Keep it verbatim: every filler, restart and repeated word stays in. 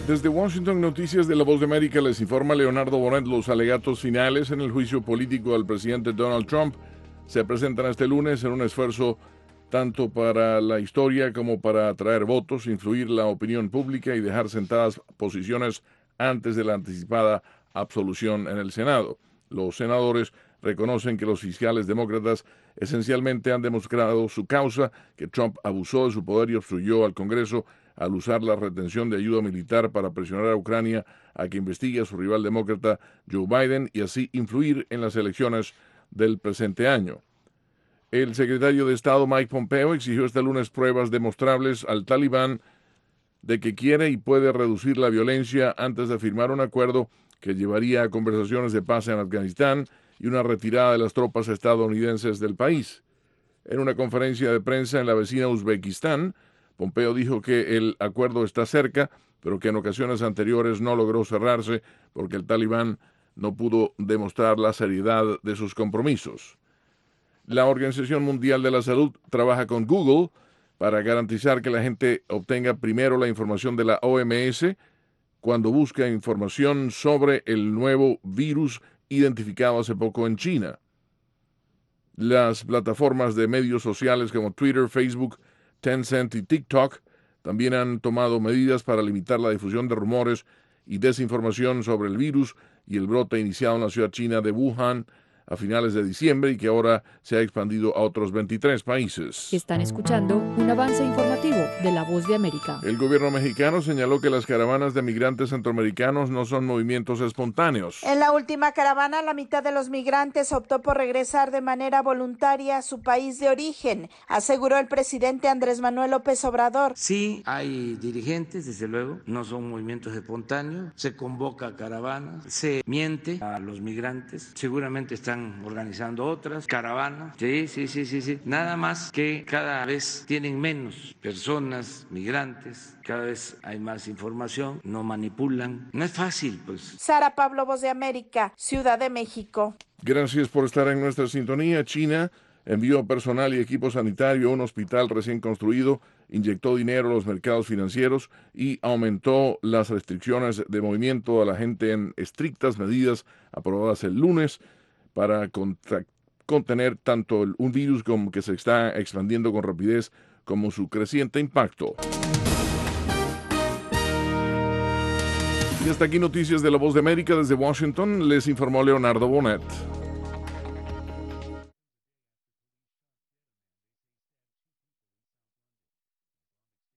Desde Washington, Noticias de la Voz de América, les informa Leonardo Bonet. Los alegatos finales en el juicio político al presidente Donald Trump se presentan este lunes en un esfuerzo tanto para la historia como para atraer votos, influir la opinión pública y dejar sentadas posiciones antes de la anticipada absolución en el Senado. Los senadores reconocen que los fiscales demócratas esencialmente han demostrado su causa, que Trump abusó de su poder y obstruyó al Congreso al usar la retención de ayuda militar para presionar a Ucrania a que investigue a su rival demócrata Joe Biden y así influir en las elecciones del presente año. El secretario de Estado Mike Pompeo exigió este lunes pruebas demostrables al Talibán de que quiere y puede reducir la violencia antes de firmar un acuerdo que llevaría a conversaciones de paz en Afganistán y una retirada de las tropas estadounidenses del país. En una conferencia de prensa en la vecina Uzbekistán, Pompeo dijo que el acuerdo está cerca, pero que en ocasiones anteriores no logró cerrarse porque el Talibán no pudo demostrar la seriedad de sus compromisos. La Organización Mundial de la Salud trabaja con Google para garantizar que la gente obtenga primero la información de la O M S cuando busca información sobre el nuevo virus identificado hace poco en China. Las plataformas de medios sociales como Twitter, Facebook, Tencent y TikTok también han tomado medidas para limitar la difusión de rumores y desinformación sobre el virus y el brote iniciado en la ciudad china de Wuhan a finales de diciembre y que ahora se ha expandido a otros veintitrés países. Están escuchando un avance informativo de La Voz de América. El gobierno mexicano señaló que las caravanas de migrantes centroamericanos no son movimientos espontáneos. En la última caravana, la mitad de los migrantes optó por regresar de manera voluntaria a su país de origen, aseguró el presidente Andrés Manuel López Obrador. Sí, hay dirigentes, desde luego, no son movimientos espontáneos, se convoca caravanas, se miente a los migrantes, seguramente están organizando otras caravanas, sí, sí, sí, sí, sí, nada más que cada vez tienen menos personas, migrantes, cada vez hay más información, no manipulan, no es fácil, pues. Sara Pablo, Voz de América, Ciudad de México. Gracias por estar en nuestra sintonía. China envió personal y equipo sanitario a un hospital recién construido, inyectó dinero a los mercados financieros y aumentó las restricciones de movimiento a la gente en estrictas medidas aprobadas el lunes para contra- contener tanto el, un virus como que se está expandiendo con rapidez como su creciente impacto. Y hasta aquí Noticias de la Voz de América. Desde Washington les informó Leonardo Bonet.